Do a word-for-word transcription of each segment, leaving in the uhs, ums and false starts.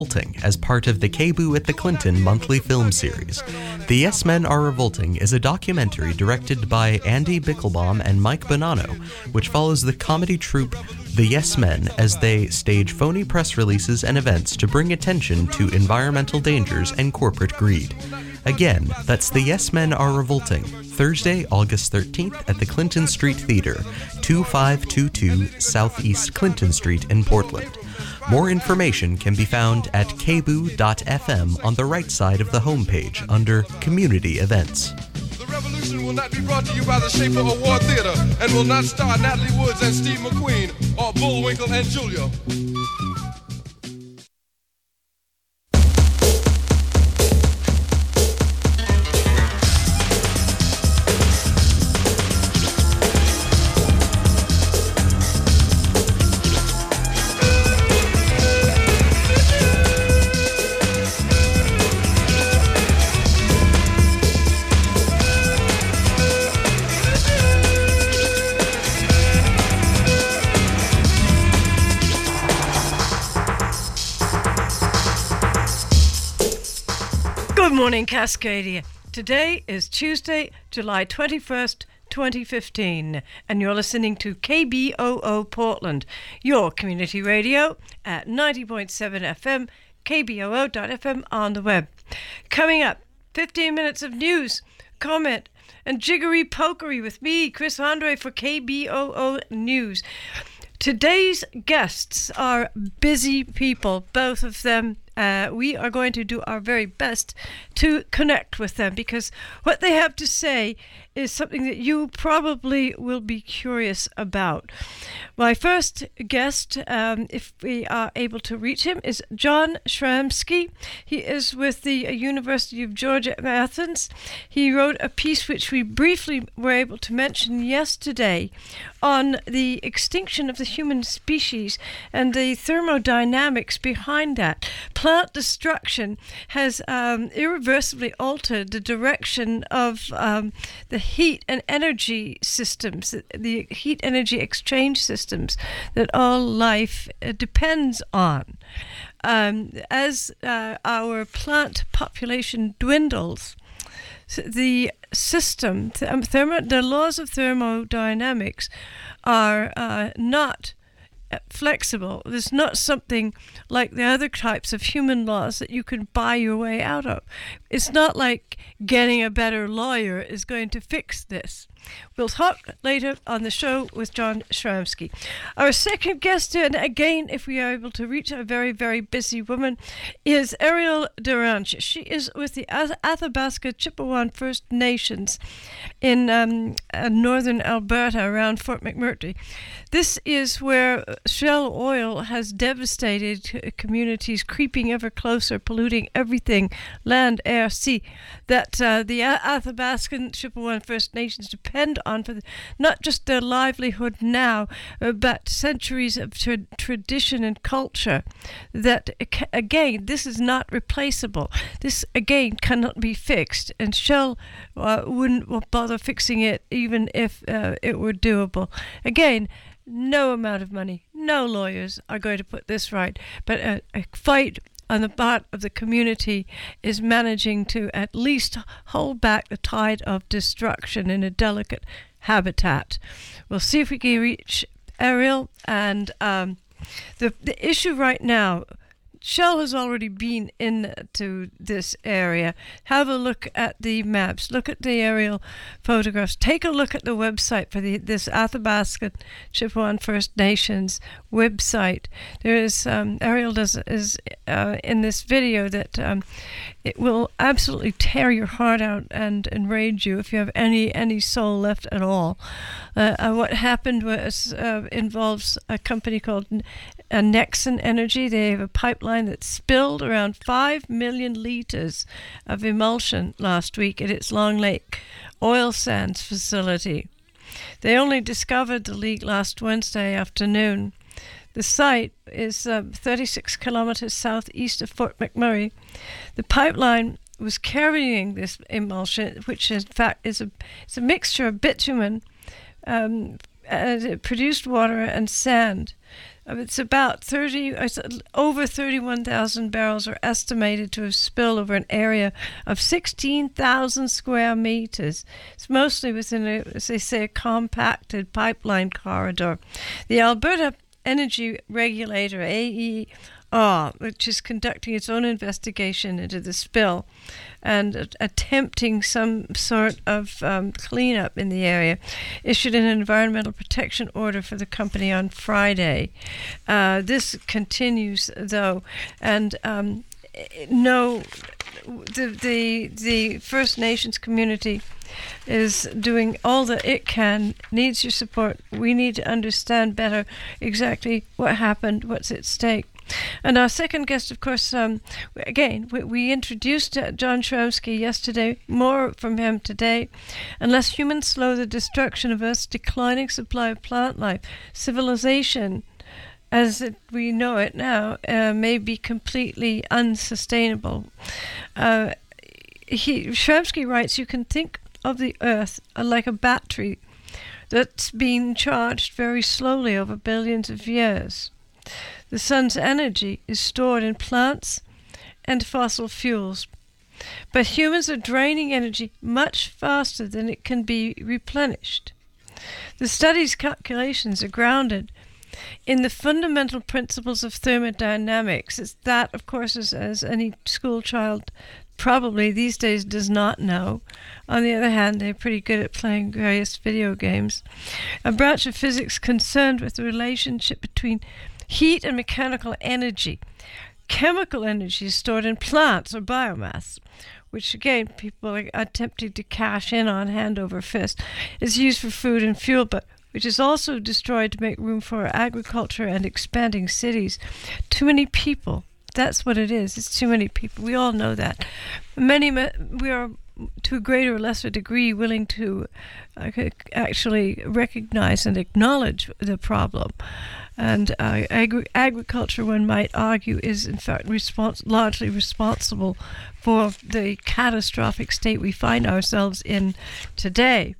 Revolting as part of the K B O O at the Clinton monthly film series. The Yes Men Are Revolting is a documentary directed by Andy Bickelbaum and Mike Bonanno, which follows the comedy troupe The Yes Men as they stage phony press releases and events to bring attention to environmental dangers and corporate greed. Again, that's The Yes Men Are Revolting, Thursday, August thirteenth at the Clinton Street Theater, twenty-five twenty-two Southeast Clinton Street in Portland. More information can be found at k b o o dot f m on the right side of the homepage under Community Events. The revolution will not be brought to you by the Schaefer Award Theater and will not star Natalie Woods and Steve McQueen or Bullwinkle and Julia. Good morning, Cascadia. Today is Tuesday, July twenty-first, twenty fifteen, and you're listening to K B O O Portland, your community radio at ninety point seven F M, K B O O dot F M on the web. Coming up, fifteen minutes of news, comment, and jiggery pokery with me, Chris Andre, for K B O O News. Today's guests are busy people, both of them. Uh, we are going to do our very best to connect with them because what they have to say is something that you probably will be curious about. My first guest, um, if we are able to reach him, is John Schramsky. He is with the University of Georgia at Athens. He wrote a piece which we briefly were able to mention yesterday on the extinction of the human species and the thermodynamics behind that. Plant destruction has um, irreversibly altered the direction of um, the heat and energy systems, the heat energy exchange systems that all life uh, depends on. Um, as uh, our plant population dwindles, the system, th- thermo- the laws of thermodynamics are uh, not flexible. There's not something like the other types of human laws that you can buy your way out of. It's not like getting a better lawyer is going to fix this. We'll talk later on the show with John Schramsky. Our second guest, and again, if we are able to reach a very, very busy woman, is Ariel Duranch. She is with the Athabasca Chippewa First Nations in um, uh, northern Alberta around Fort McMurtry. This is where Shell oil has devastated communities, creeping ever closer, polluting everything, land, air, sea, that uh, the Athabascan Chippewa First Nations depend on for the, not just their livelihood now, uh, but centuries of tra- tradition and culture. That, again, this is not replaceable. This, again, cannot be fixed, and Shell uh, wouldn't bother fixing it even if uh, it were doable. Again, no amount of money, no lawyers are going to put this right, but a, a fight on the part of the community is managing to at least hold back the tide of destruction in a delicate habitat. We'll see if we can reach Ariel. And um, the, the issue right now, Shell has already been into this area. Have a look at the maps. Look at the aerial photographs. Take a look at the website for the, this Athabasca Chippewa First Nations website. There is, um, Ariel does is uh, in this video that um, it will absolutely tear your heart out and enrage you if you have any, any soul left at all. Uh, uh, what happened was uh, involves a company called uh, Nexen Energy. They have a pipeline that spilled around five million liters of emulsion last week at its Long Lake oil sands facility. They only discovered the leak last Wednesday afternoon. The site is uh, thirty-six kilometers southeast of Fort McMurray. The pipeline was carrying this emulsion, which in fact is a, it's a mixture of bitumen, um, and it produced water and sand. It's about thirty, over thirty-one thousand barrels are estimated to have spilled over an area of sixteen thousand square meters. It's mostly within, a, as they say, a compacted pipeline corridor. The Alberta Energy Regulator, A E R, which is conducting its own investigation into the spill and uh, attempting some sort of um, cleanup in the area, issued an environmental protection order for the company on Friday. Uh, this continues, though, and um, no, the, the the First Nations community is doing all that it can, needs your support. We need to understand better exactly what happened, what's at stake. And our second guest, of course, um, again, we, we introduced uh, John Shramsky yesterday. More from him today. Unless humans slow the destruction of Earth's declining supply of plant life, civilization, as it, we know it now, uh, may be completely unsustainable. Uh, he, Shramsky writes, you can think of the Earth like a battery that's been charged very slowly over billions of years. The sun's energy is stored in plants and fossil fuels, but humans are draining energy much faster than it can be replenished. The study's calculations are grounded in the fundamental principles of thermodynamics. It's that, of course, as, as any school child probably these days does not know. On the other hand, they're pretty good at playing various video games. A branch of physics concerned with the relationship between heat and mechanical energy. Chemical energy is stored in plants or biomass, which again people are attempting to cash in on hand over fist. It's used for food and fuel, but which is also destroyed to make room for agriculture and expanding cities. Too many people. That's what it is. It's too many people. We all know that. Many, we are to a greater or lesser degree willing to uh, actually recognize and acknowledge the problem. And uh, agri- agriculture, one might argue, is in fact respons- largely responsible for the catastrophic state we find ourselves in today.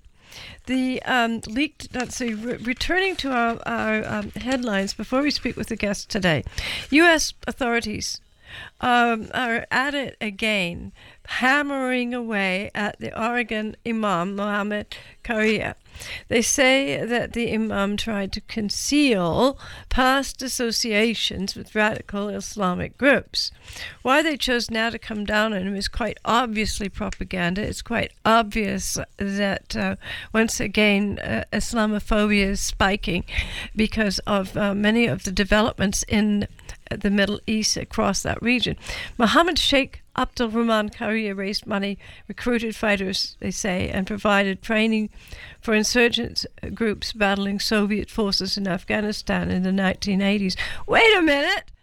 The um, leaked, let's see, re- returning to our, our um, headlines before we speak with the guest today, U S authorities um, are at it again, hammering away at the Oregon Imam, Mohammed Karia. They say that the Imam tried to conceal past associations with radical Islamic groups. Why they chose now to come down on him is quite obviously propaganda. It's quite obvious that, uh, once again, uh, Islamophobia is spiking because of uh, many of the developments in the Middle East across that region. Mohammed Sheikh Abdul Rahman Karia raised money, recruited fighters, they say, and provided training for insurgent groups battling Soviet forces in Afghanistan in the nineteen eighties. Wait a minute!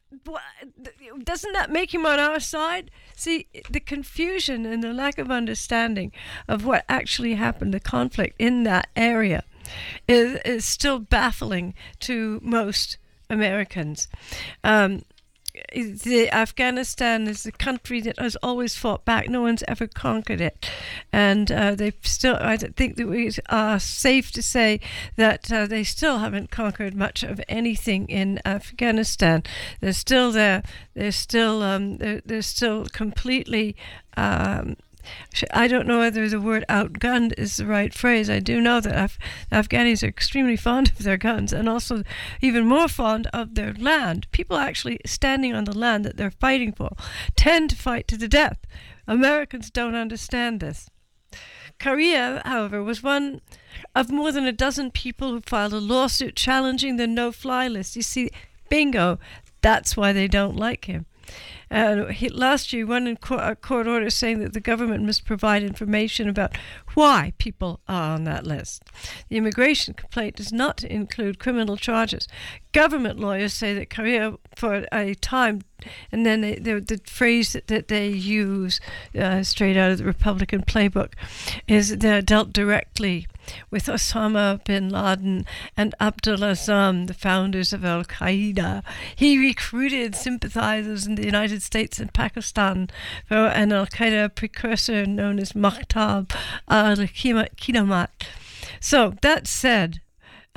Doesn't that make him on our side? See, the confusion and the lack of understanding of what actually happened, the conflict in that area, is, is still baffling to most Americans. Um, the Afghanistan is a country that has always fought back. No one's ever conquered it, and uh, they still. I think that we are safe to say that uh, they still haven't conquered much of anything in Afghanistan. They're still there. They're still. Um, they're, they're still completely. Um, I don't know whether the word outgunned is the right phrase. I do know that Af- Afghanis are extremely fond of their guns and also even more fond of their land. People actually standing on the land that they're fighting for tend to fight to the death. Americans don't understand this. Karia, however, was one of more than a dozen people who filed a lawsuit challenging the no-fly list. You see, bingo, that's why they don't like him. Uh, he, last year, one in court, a court order saying that the government must provide information about why people are on that list. The immigration complaint does not include criminal charges. Government lawyers say that Karia, for a time, and then they, they, the phrase that, that they use uh, straight out of the Republican playbook is they're dealt directly with Osama bin Laden and Abdul Azzam, the founders of Al-Qaeda. He recruited sympathizers in the United States and Pakistan for an Al-Qaeda precursor known as Makhtab al-Qiyamat. So, that said,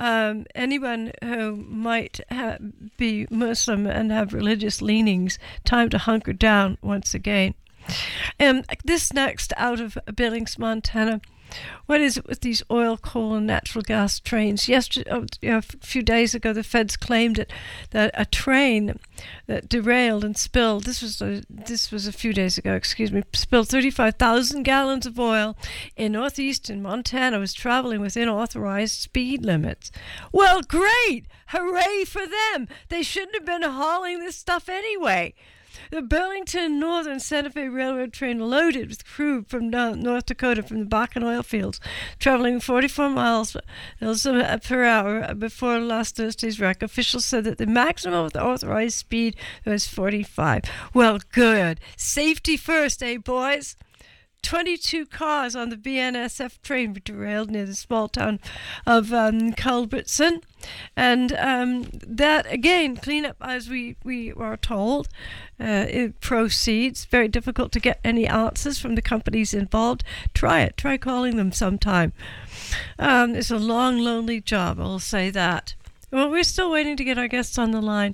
um, anyone who might ha- be Muslim and have religious leanings, time to hunker down once again. Um, this next out of Billings, Montana. What is it with these oil, coal, and natural gas trains? Yesterday, oh, you know, a few days ago, the feds claimed it, that a train that derailed and spilled. This was a, this was a few days ago. Excuse me. Spilled thirty-five thousand gallons of oil in northeastern Montana. Was traveling within authorized speed limits. Well, great! Hooray for them! They shouldn't have been hauling this stuff anyway. The Burlington Northern Santa Fe Railroad train loaded with crude from North Dakota from the Bakken oil fields, traveling forty-four miles per hour before last Thursday's wreck. Officials said that the maximum authorized speed was forty-five. Well, good. Safety first, eh, boys? twenty-two cars on the B N S F train were derailed near the small town of um, Culbertson. And um, that, again, cleanup, as we, we were told, uh, it proceeds. Very difficult to get any answers from the companies involved. Try it. Try calling them sometime. Um, it's a long, lonely job, I'll say that. Well, we're still waiting to get our guests on the line.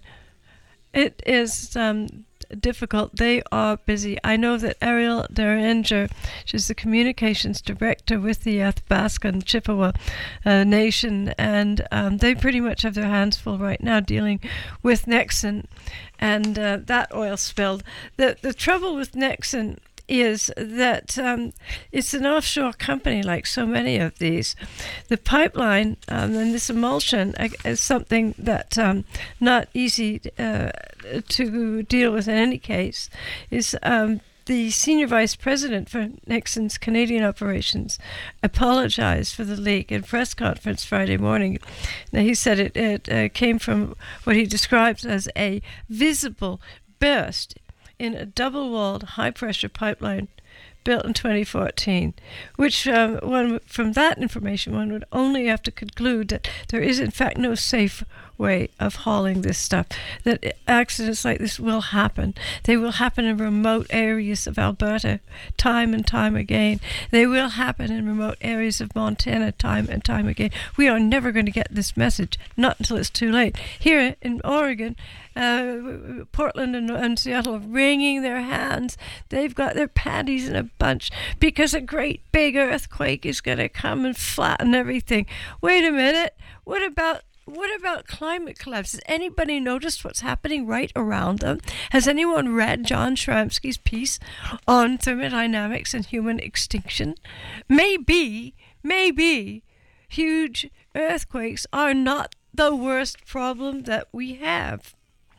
It is um, difficult. They are busy. I know that Ariel Derringer, she's the communications director with the Athabasca and Chippewa uh, Nation, and um, they pretty much have their hands full right now dealing with Nexen and uh, that oil spill. The, the trouble with Nexen is that um, it's an offshore company like so many of these. The pipeline um, and this emulsion is something that um, not easy uh, to deal with in any case. Is um, the senior vice president for Nexen's Canadian operations apologized for the leak in press conference Friday morning. Now, he said it, it uh, came from what he describes as a visible burst in a double-walled, high-pressure pipeline built in twenty fourteen, which um, one from that information one would only have to conclude that there is in fact no safe way of hauling this stuff, that accidents like this will happen. They will happen in remote areas of Alberta time and time again. They will happen in remote areas of Montana time and time again. We are never going to get this message, not until it's too late. Here in Oregon, Uh, Portland and, and Seattle are wringing their hands. They've got their panties in a bunch because a great big earthquake is going to come and flatten everything. Wait a minute. What about what about climate collapse? Has anybody noticed what's happening right around them? Has anyone read John Shramsky's piece on thermodynamics and human extinction? Maybe, maybe huge earthquakes are not the worst problem that we have.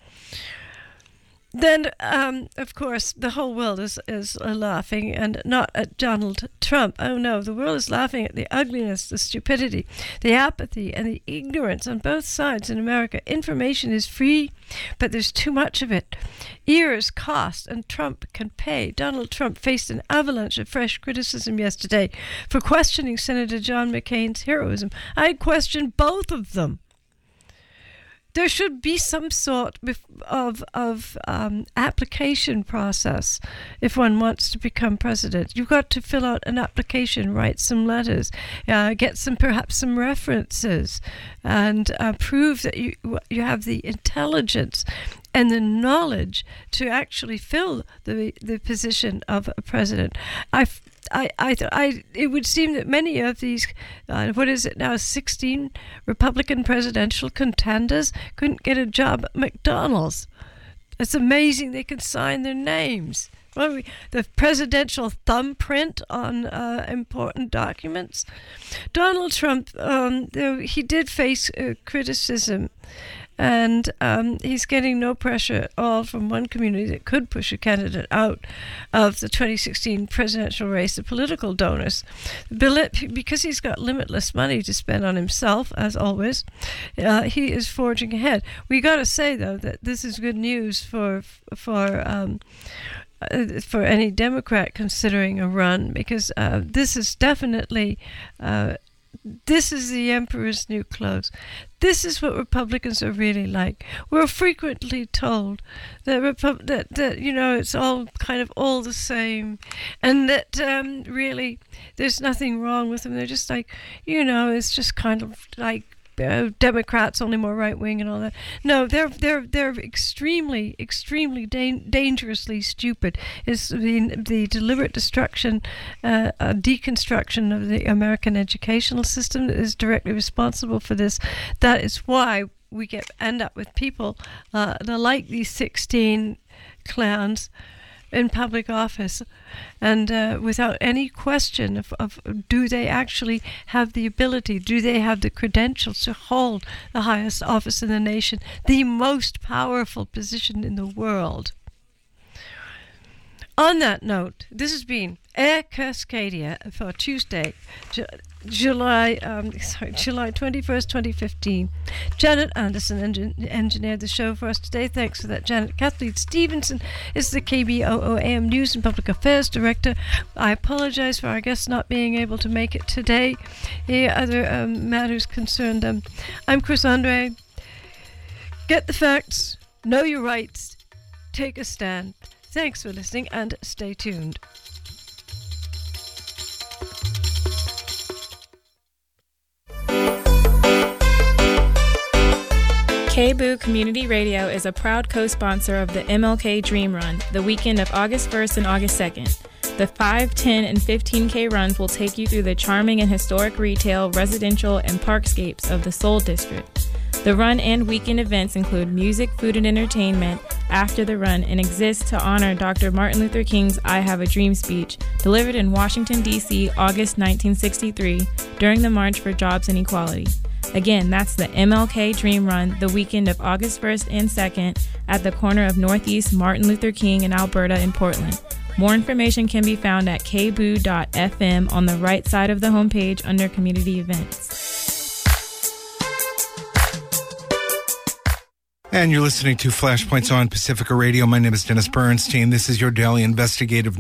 Then, um, of course, the whole world is, is uh, laughing, and not at Donald Trump. Oh, no, the world is laughing at the ugliness, the stupidity, the apathy, and the ignorance on both sides in America. Information is free, but there's too much of it. Ears cost, and Trump can pay. Donald Trump faced an avalanche of fresh criticism yesterday for questioning Senator John McCain's heroism. I questioned both of them. There should be some sort of of um, application process if one wants to become president. You've got to fill out an application, write some letters, uh, get some perhaps some references, and uh, prove that you you have the intelligence and the knowledge to actually fill the the position of a president. I. I, I, I, it would seem that many of these, uh, what is it now, sixteen Republican presidential contenders couldn't get a job at McDonald's. It's amazing they can sign their names. Well, we, the presidential thumbprint on uh, important documents. Donald Trump, um, though he did face uh, criticism, and um, he's getting no pressure at all from one community that could push a candidate out of the twenty sixteen presidential race, the political donors. Because he's got limitless money to spend on himself, as always, uh, he is forging ahead. We got to say, though, that this is good news for for um, uh, for any Democrat considering a run, because uh, this is definitely uh, this is the emperor's new clothes. This is what Republicans are really like. We're frequently told that, Repu- that, that you know, it's all kind of all the same, and that um, really there's nothing wrong with them. They're just like, you know, it's just kind of like uh, Democrats only more right wing and all that. No, they're they're they're extremely extremely da- dangerously stupid. It's the the deliberate destruction, uh, uh, deconstruction of the American educational system that is directly responsible for this. That is why we get end up with people uh, like these sixteen clowns in public office, and uh, without any question of, of do they actually have the ability, do they have the credentials to hold the highest office in the nation, the most powerful position in the world. On that note, this has been Air Cascadia for Tuesday, Ju- July um, sorry, July twenty-first, twenty fifteen. Janet Anderson engin- engineered the show for us today. Thanks for that, Janet. Kathleen Stevenson is the K B O O A M News and Public Affairs Director. I apologize for our guests not being able to make it today. The other um, matters concerned them. I'm Chris Andre. Get the facts, know your rights, take a stand. Thanks for listening and stay tuned. K B O O Community Radio is a proud co-sponsor of the M L K Dream Run, the weekend of August first and August second. The five, ten, and fifteen K runs will take you through the charming and historic retail, residential, and parkscapes of the Seoul District. The run and weekend events include music, food, and entertainment after the run and exist to honor Doctor Martin Luther King's I Have a Dream speech delivered in Washington, D C, August nineteen sixty-three during the March for Jobs and Equality. Again, that's the M L K Dream Run, the weekend of August first and second at the corner of Northeast Martin Luther King and Alberta in Portland. More information can be found at k b o o dot f m on the right side of the homepage under Community Events. And you're listening to Flashpoints on Pacifica Radio. My name is Dennis Bernstein. This is your daily investigative